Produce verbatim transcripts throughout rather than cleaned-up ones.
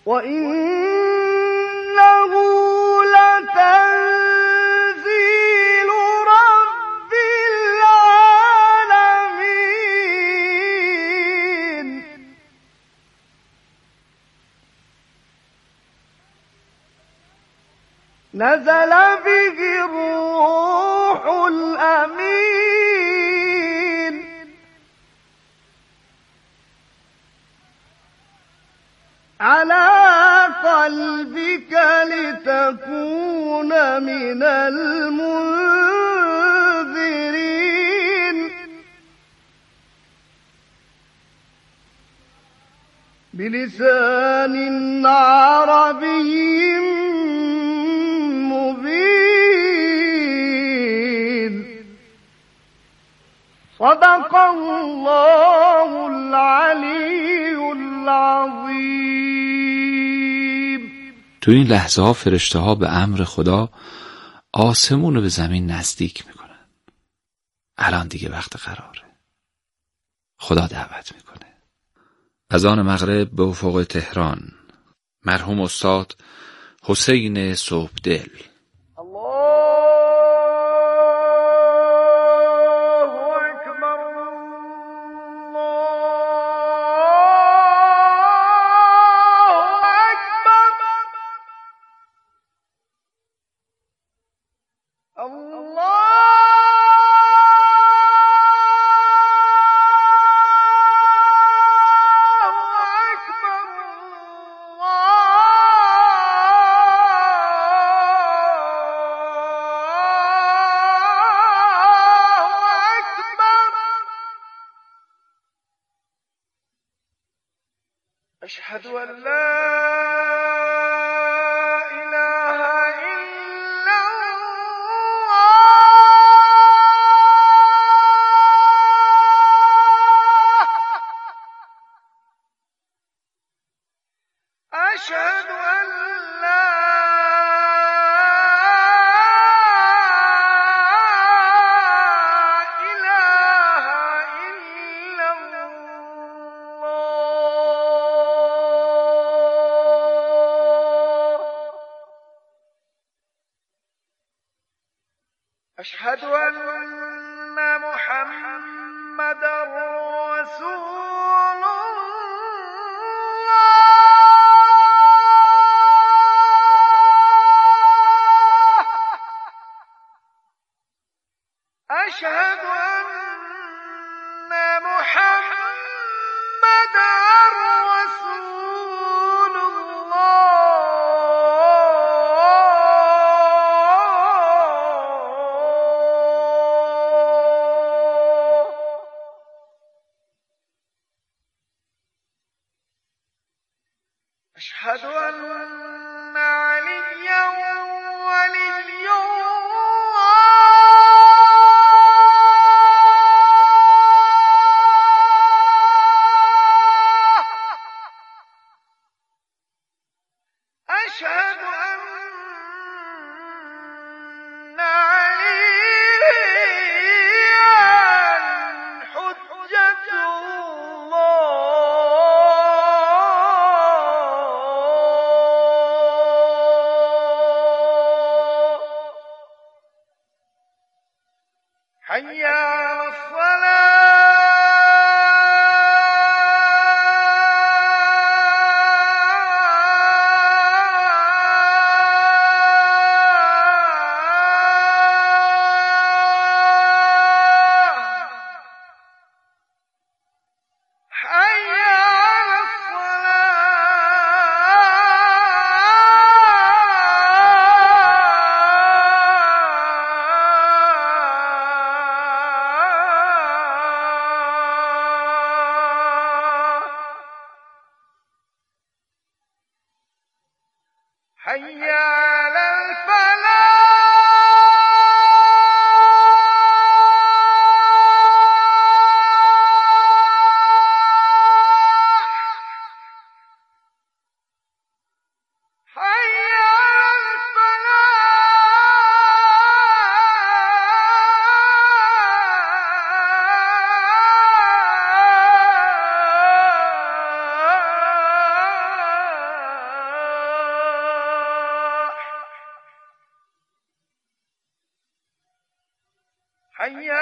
وإنه لتنزيل رب العالمين نزل به الروح الأمين على قلبك لتكون من المنذرين بلسان عربي مبين صدق الله العلي العظيم. تو این لحظه ها فرشته ها به امر خدا آسمون رو به زمین نزدیک میکنن. الان دیگه وقت قراره. خدا دعوت میکنه. اذان مغرب به افق تهران. مرحوم استاد حسین صبحدل. أشهد أن لا إله إلا الله أشهد أن لا أشهد أن محمدًا رسول الله أشهد أن محمدًا رسول الله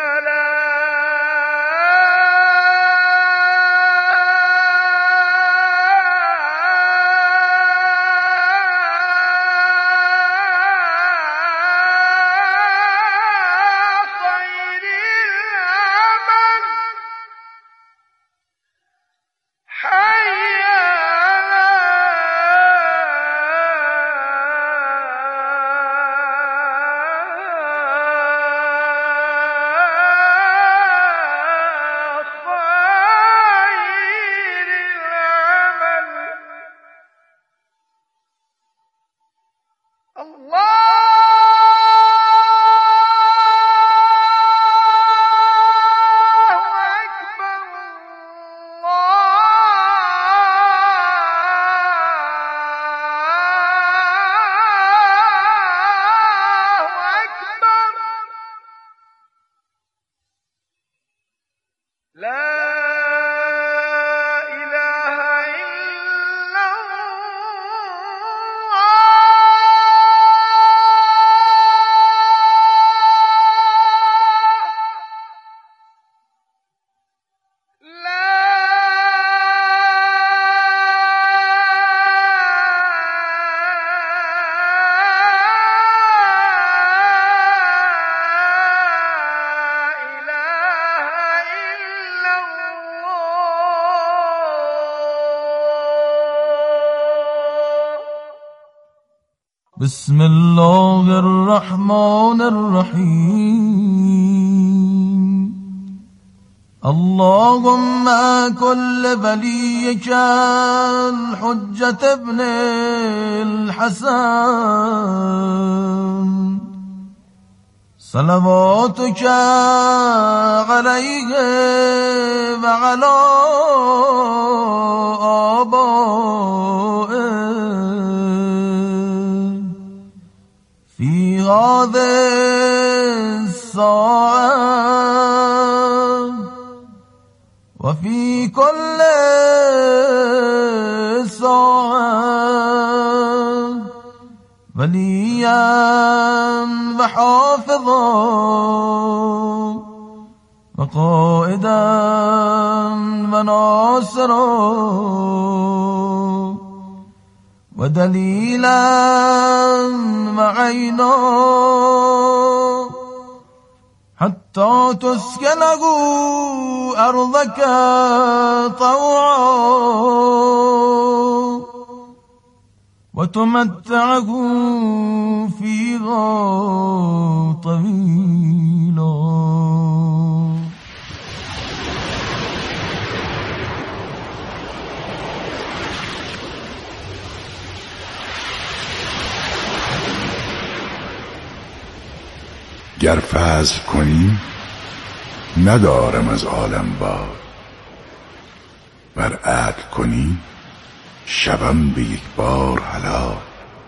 بسم الله الرحمن الرحيم اللهم كل وليك الحجة ابن الحسن صلواتك عليه وعلى آبائه في هذه الساعة وفي كل ساعة وليا وحافظا وقائدا وناصرا ودليلا وعينا حتى تسكنه أرضك طوعا وتمتعه فيها طويلا. گر فضل کنی ندارم از عالم بار، ور عدل کنی شبم به یک بار هلاک.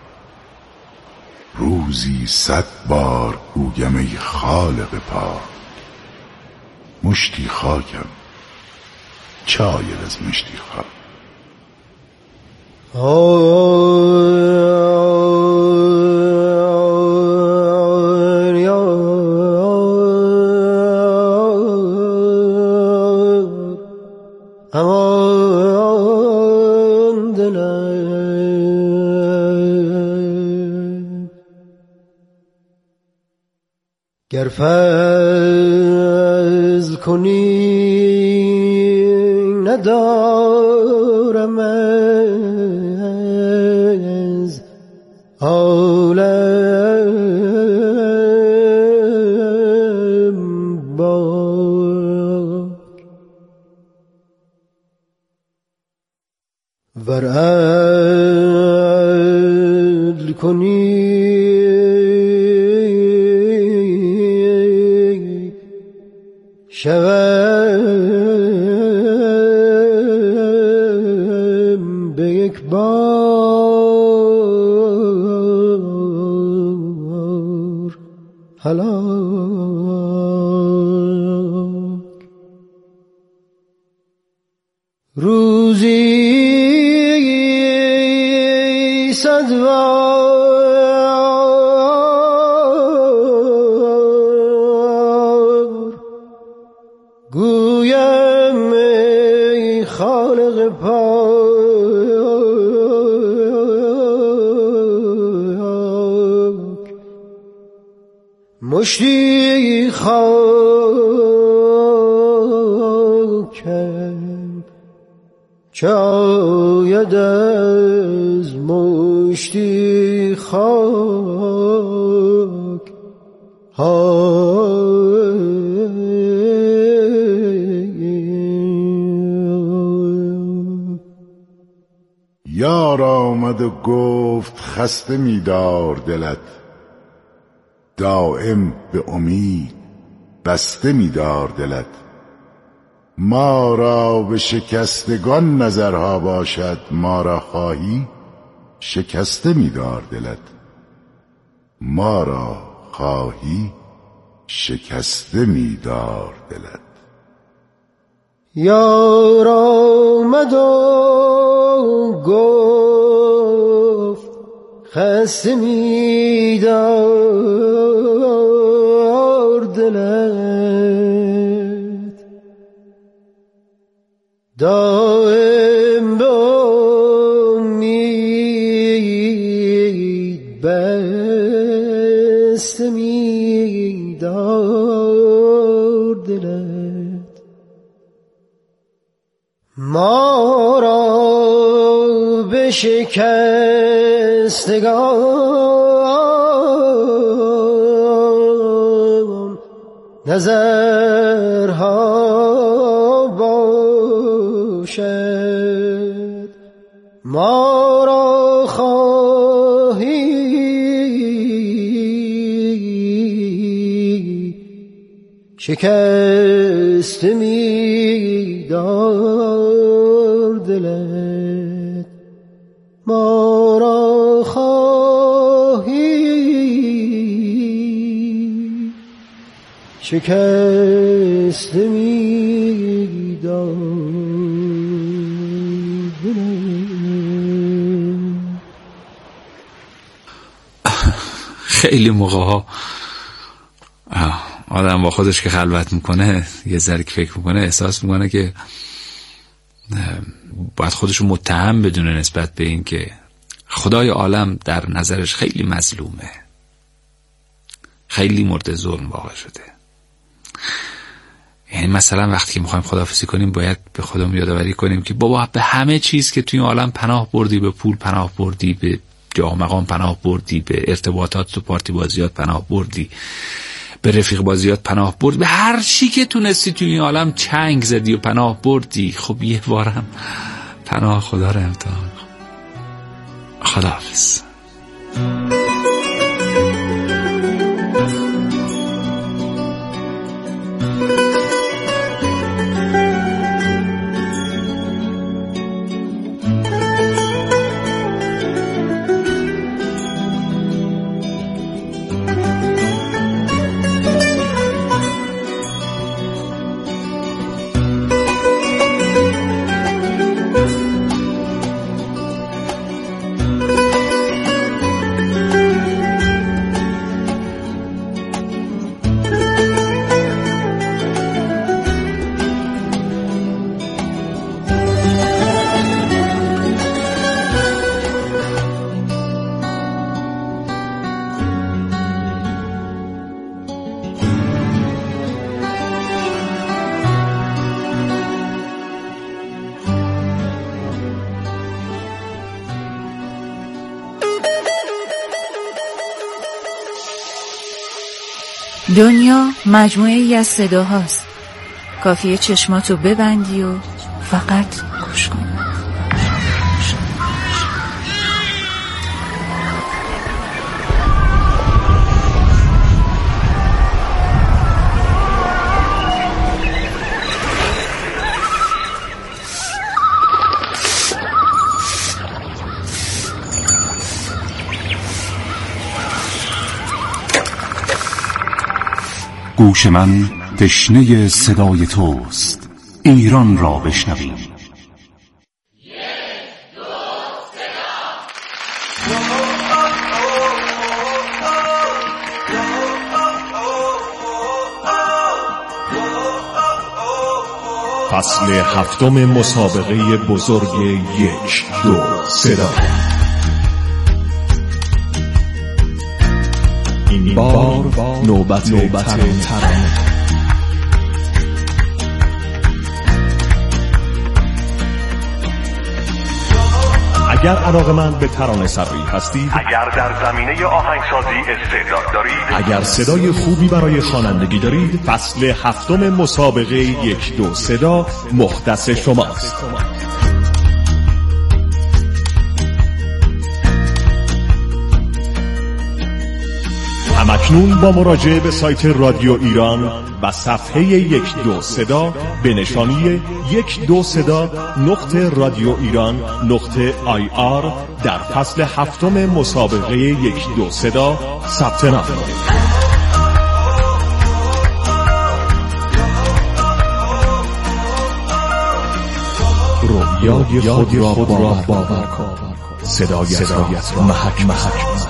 روزی صد بار گویم ای خالق پاک، مشتی خاکم چه آید از مشتی خاک. گر فضل کنی ندارم از عالم باک، ور عدل کنی شوم به یک بار هلاک. روزی صد بار گویم ای خالق پاک مشتی خاکم چه آید از مشتی خاک یار آمد و گفت خسته می‌دار دلت، دائم به امید بسته می‌دار دلت. ما را به شکستگان نظرها باشد، ما را خواهی شکسته می‌دار دلت. ما را خواهی شکسته می‌دار دلت. یار آمد و گفت خسته می‌دار دلت، دائم به امید بسته می‌دار دلت. ما را به شکستگان نظرها باشد، ما را خواهی شکسته می‌دار دلت. ما را خواهی شکسته می‌دار دلت. خیلی موقع‌ها آدم با خودش که خلوت میکنه یه ذره که فکر میکنه احساس میکنه که باید خودشو متهم بدونه نسبت به این که خدای عالم در نظرش خیلی مظلومه، خیلی مورد ظلم واقع شده. یعنی مثلا وقتی که میخوایم خداحافظی کنیم باید به خودمون یادآوری کنیم که بابا به همه چیز که توی این عالم پناه بردی، به پول پناه بردی، به جاه و مقام پناه بردی، به ارتباطات و پارتی بازیات پناه بردی، به رفیق بازیات پناه بردی، به هر چی که تونستی توی این عالم چنگ زدی و پناه بردی، خب یه بارم پناه خدا رو امتحان کن. خداحافظ. دنیا مجموعه ای از صداهاست، کافیه چشماتو ببندی و فقط گوش کن. گوش من تشنه صدای توست، ایران را بشنویم. فصل هفتم مسابقه بزرگ یک دو صدا. این بار نوبت نوبت ترانه. اگر علاقه‌مند به ترانه سرایی هستید، اگر در زمینه آهنگسازی استعداد دارید، اگر صدای خوبی برای خوانندگی دارید، فصل هفتم مسابقه یک دو صدا مختص شماست. همکنون با مراجعه به سایت رادیو ایران و صفحه یک دو صدا به نشانی یک دو صدا نقطه رادیو ایران نقطه آی آر در فصل هفتم مسابقه یک دو صدا ثبت نام کنید. رویای خود را باور کن، صدایت را محک محک.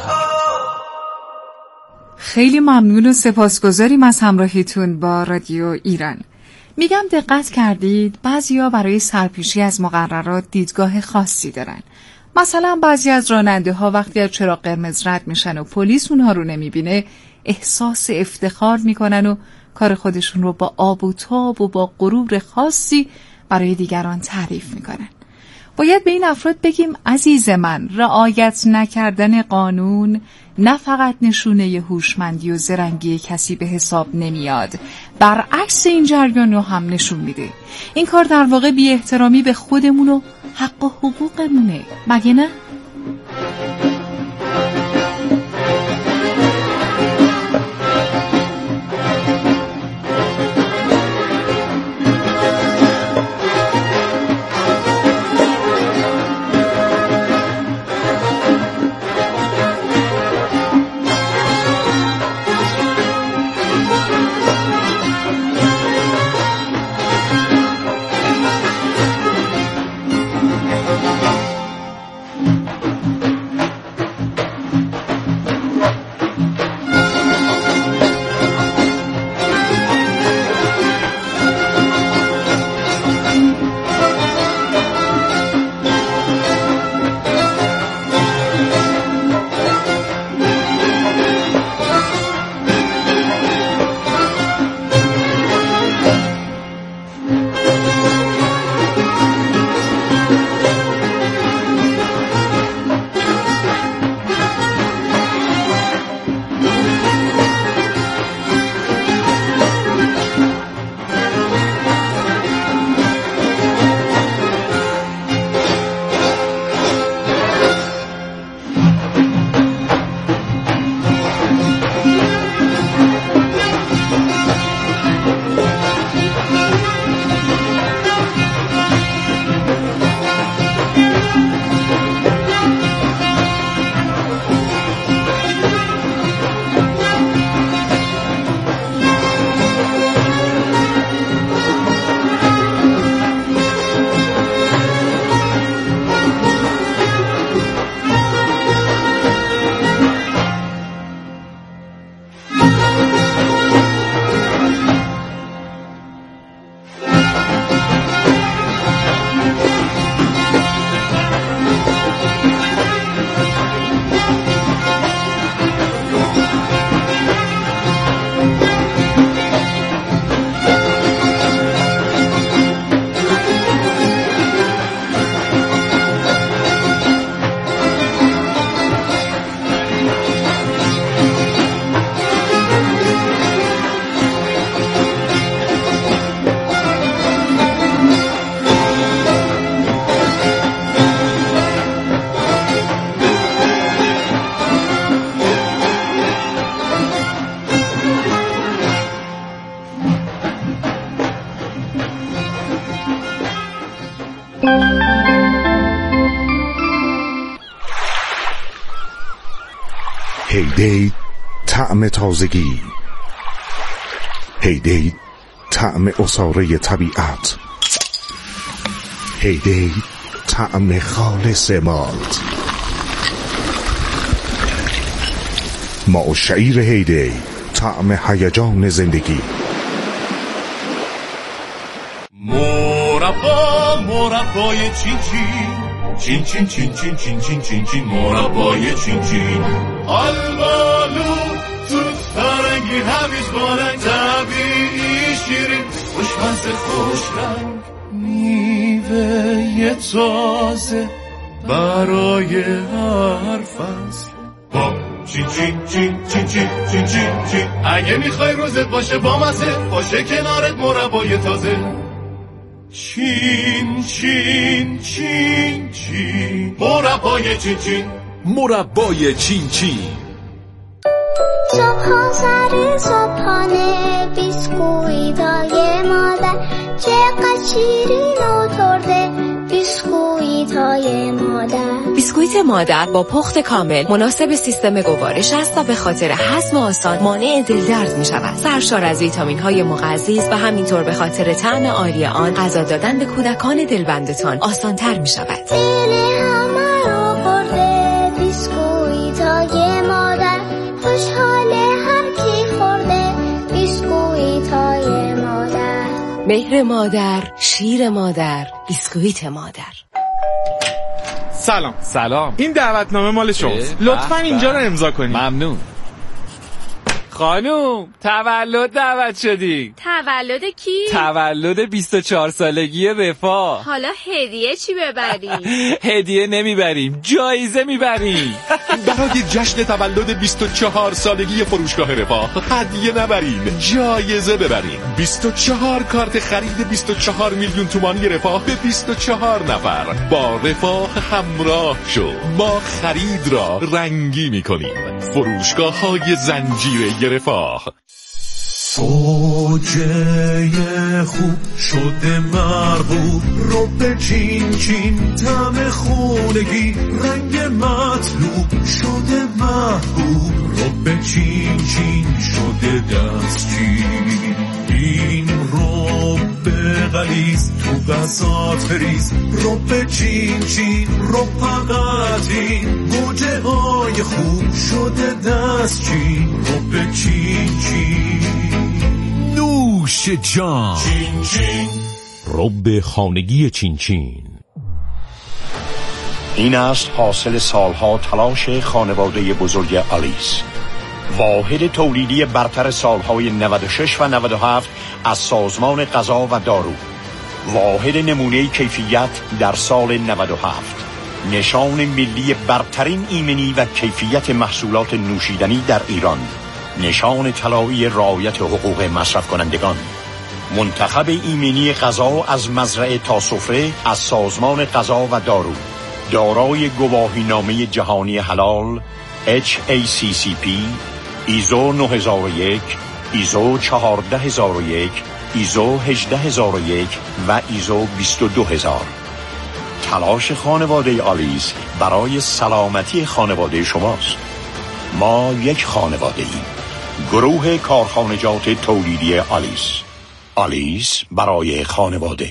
خیلی ممنون و سپاسگزاریم از همراهیتون با رادیو ایران. میگم دقت کردید بعضیا برای سرپیچی از مقررات دیدگاه خاصی دارن. مثلا بعضی از راننده ها وقتی از چراغ قرمز رد میشن و پلیس اونها رو نمیبینه احساس افتخار میکنن و کار خودشون رو با آب و تاب و با غرور خاصی برای دیگران تعریف میکنن. باید به این افراد بگیم عزیز من، رعایت نکردن قانون نه فقط نشونه هوشمندی و زرنگی کسی به حساب نمیاد، برعکس این جریان رو هم نشون میده. این کار در واقع بی احترامی به خودمون و حق و حقوقمونه، مگه نه؟ هیدی طعم تازگی، هیدی طعم عصاره طبیعت، هیدی طعم خالص مالت. ما و شعیر هیدی طعم هیجان زندگی. مربا مربای چین چین چین چین چین چین چین چین چین مربای چین چین آلبالو توت فرنگی هویج بارنگ طبیعی شیرین خوشمزه خوش رنگ میوه تازه برای هر فصل با چین چین چین چین چین چین چین چین اگه میخوای روزت باشه با مزه باشه کنارت مربای تازه چین چین چین چین مربای چین چین مربای چین چین صبح سر صبحانه بیسکویتای مادر چقدر شیرین و ترده بیسکویتای مادر. بیسکویت مادر با پخت کامل مناسب سیستم گوارش است و به خاطر هضم آسان مانع دلدرد می شود. سرشار از ویتامین های مغذی و همینطور به خاطر طعم عالی آن غذا دادن به کودکان دلبندتان آسان تر می شود. دل همه رو برده بیسکویتای مادر خوشحاله هر کی خورده بیسکویتای مادر. مهر مادر، شیر مادر، بیسکویت مادر. سلام. سلام. این دعوتنامه مال شماست. لطفاً اینجا رو امضا کنید. ممنون. خانوم تولد دعوت شدی. تولد کی؟ تولد بیست و چهار سالگی رفاه. حالا هدیه چی ببریم؟ هدیه نمیبریم، جایزه میبریم. برای جشن تولد بیست و چهار سالگی فروشگاه رفاه هدیه نبرین، جایزه ببرین. بیست و چهار کارت خرید بیست و چهار میلیون تومانی رفاه به بیست و چهار نفر. با رفاه همراه شو، ما خرید را رنگی میکنیم. فروشگاه های زنجیره رفاه. سوجه خوب شده مرغوب رو به چین چین طعم خونگی رنگ مطلوب شده محبوب رو به چین چین شده دستچین. این رو به غلیظ تو بساط ریز رو به چین چین رو پقتین گوجه های خوب شده دستچین رو به چین چین. نوش جان. چین چین رب خانگی چین چین. این است حاصل سالها تلاش خانواده بزرگ آلیس، واحد تولیدی برتر سالهای نود و شش و نود و هفت از سازمان غذا و دارو، واحد نمونه کیفیت در سال نود و هفت، نشان ملی برترین ایمنی و کیفیت محصولات نوشیدنی در ایران، نشان طلایی رعایت حقوق مصرف کنندگان، منتخب ایمنی غذا از مزرعه تا سفره از سازمان غذا و دارو، دارای گواهینامه جهانی حلال اچ ای سی سی پی، ایزو نه هزار و یک، ایزو چهارده هزار و یک، ایزو هجده هزار و یک و ایزو بیست و دو هزار. تلاش خانواده آلیس برای سلامتی خانواده شماست. ما یک خانواده ایم. گروه کارخانجات تولیدی آلیس. آلیس برای خانواده.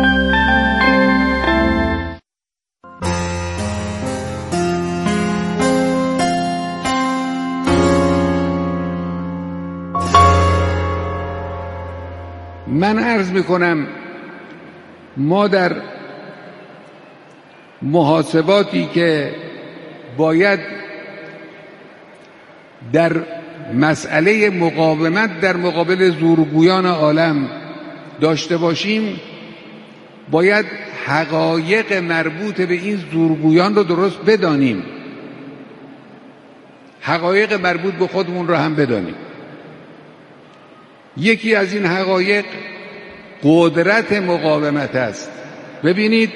من عرض میکنم ما در محاسباتی که باید در مسئله مقاومت در مقابل زورگویان عالم داشته باشیم باید حقایق مربوط به این زورگویان رو درست بدانیم، حقایق مربوط به خودمون رو هم بدانیم. یکی از این حقایق قدرت مقاومت است. ببینید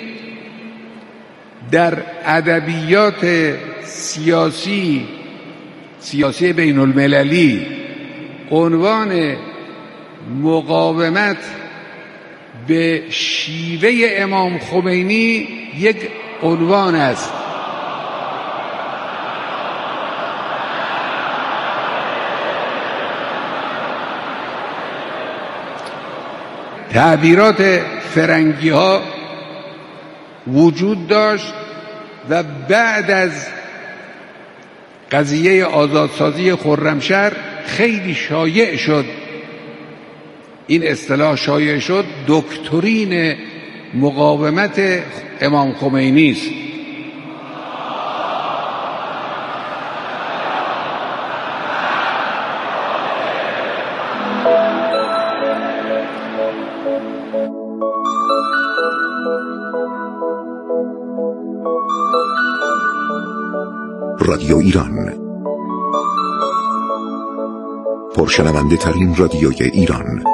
در ادبیات سیاسی سیاسی بین المللی عنوان مقاومت به شیوه امام خمینی یک عنوان است. تعبیرات فرنگی ها وجود داشت و بعد از قضیه آزادسازی خرمشهر خیلی شایع شد، این اصطلاح شایع شد، دکترین مقاومت امام خمینی است. رادیو ایران، پرشنونده ترین رادیوی ایران.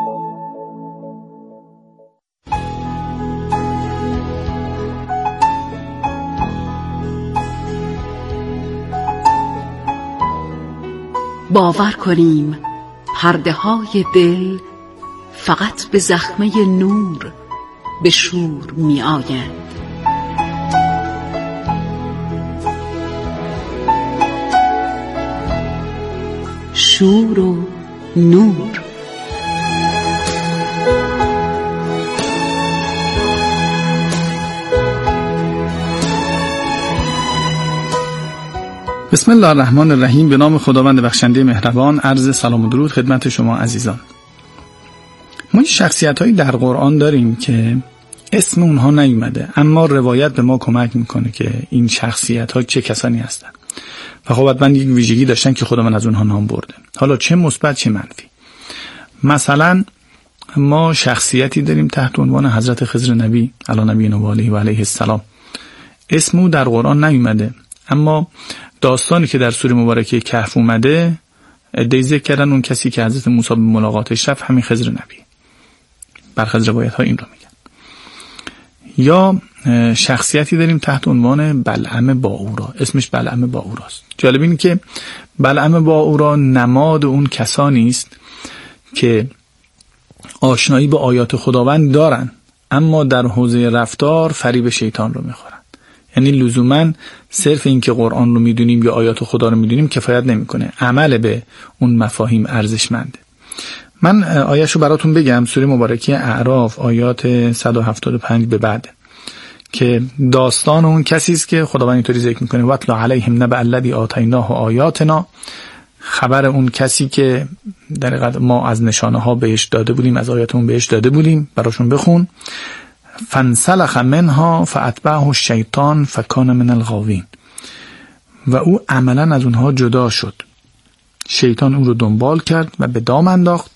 باور کنیم پرده های دل فقط به زخمه نور به شور می آیند. شور و نور. بسم الله الرحمن الرحیم. به نام خداوند بخشنده مهربان. عرض سلام و درود خدمت شما عزیزان. ما شخصیت هایی در قرآن داریم که اسم اونها نیومده، اما روایت به ما کمک میکنه که این شخصیت ها چه کسانی هستند و خب حتما یک ویژگی داشتن که خداوند از اونها نام برده، حالا چه مثبت چه منفی. مثلا ما شخصیتی داریم تحت عنوان حضرت خضر نبی علی نبینا و علیه و علیه السلام. اسم او در قرآن نیومده، اما داستانی که در سوره مبارکه کهف اومده ادعای ذکر کردن اون کسی که حضرت موسی به ملاقاتش رفت همین خضر نبی. برخی از روایت ها این رو میگن. یا شخصیتی داریم تحت عنوان بلعم باعورا، اسمش بلعم باعوراست. جالب اینه که بلعم باعورا نماد اون کسانی است که آشنایی با آیات خداوند دارن، اما در حوزه رفتار فریب شیطان رو میخورن. یعنی لزوما صرف این که قرآن رو میدونیم یا آیات خدا رو میدونیم کفایت نمیکنه، عمل به اون مفاهیم ارزشمنده. من آیه‌شو رو براتون بگم. سوره مبارکه اعراف آیات صد و هفتاد و پنج به بعد که داستان اون کسی است که خداوند اینطوری ذکر میکنه: وَاتْلُ عَلَيْهِمْ نَبَأَ الَّذِی آتَیْنَاهُ آیاتنا. خبر اون کسی که در حقیقت ما از نشانه ها بهش داده بودیم، از آیاتمون بهش داده بودیم، براشون بخون. فانسلخ منها فاتبعه الشیطان فکان من الغاوین. و او عملا از اونها جدا شد، شیطان او رو دنبال کرد و به دام انداخت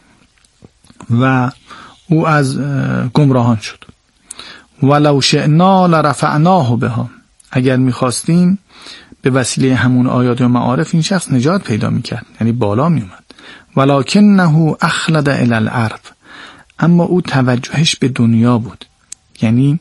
و او از گمراهان شد. ولو شئنا لرفعناه بها. اگر میخواستیم به وسیله همون آیات و معارف این شخص نجات پیدا میکرد، یعنی بالا میومد. ولکنه اخلد الی الارض. اما او توجهش به دنیا بود، یعنی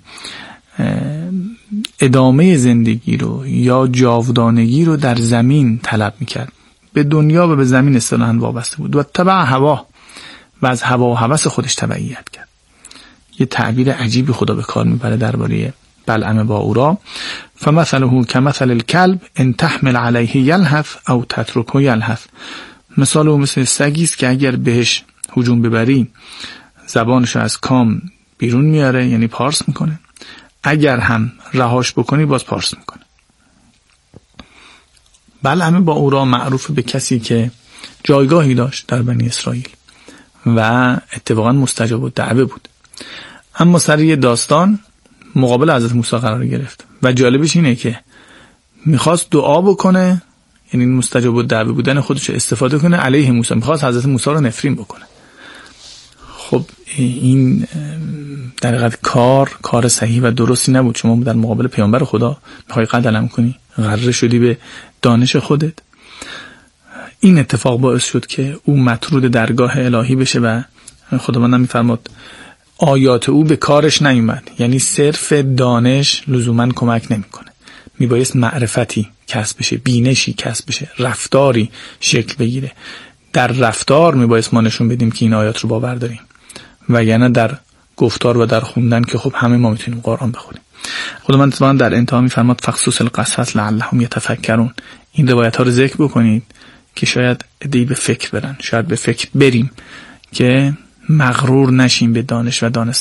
ادامه زندگی رو یا جاودانگی رو در زمین طلب میکرد. به دنیا و به زمین اصطلاحاً وابسته بود. و تبع هوا، و از هوا و هوس خودش تبعیت کرد. یه تعبیر عجیبی خدا به کار میبره درباره بلعم باعورا. فمثله کمثل الکلب ان تحمل علیه یلهث او تترکه یلهث. مثال او مثل سگی است که اگر بهش هجوم ببری زبانشو از کام بیرون میاره، یعنی پارس میکنه، اگر هم رهاش بکنی باز پارس میکنه. بلعم باعورا معروف به کسی که جایگاهی داشت در بنی اسرائیل و اتفاقا مستجاب الدعوه بود، اما سر یه داستان مقابل حضرت موسی قرار گرفت و جالبش اینه که میخواست دعا بکنه، یعنی مستجاب الدعوه بودن خودش استفاده کنه علیه موسی، میخواست حضرت موسی رو نفرین بکنه. خب این در حقیقت کار کار صحیح و درستی نبود. شما در مقابل پیامبر خدا میخوای قدم کنی، غره شدی به دانش خودت. این اتفاق باعث شد که او مطرود درگاه الهی بشه و خداوند میفرماد آیات او به کارش نیومد. یعنی صرف دانش لزوما کمک نمیکنه، میبایست معرفتی کسب بشه، بینشی کسب بشه، رفتاری شکل بگیره. در رفتار میبایست ما نشون بدیم که این آیات رو باور داریم، وگرنه در گفتار و در خوندن که خب همه ما میتونیم قرآن بخونیم. خداوند تبارک در انتها میفرماد فقصص القصص لعلهم یتفکرون. این روایت ها رو ذکر بکنید که شاید عده‌ای به فکر برن، شاید به فکر بریم که مغرور نشیم به دانش و دانستن.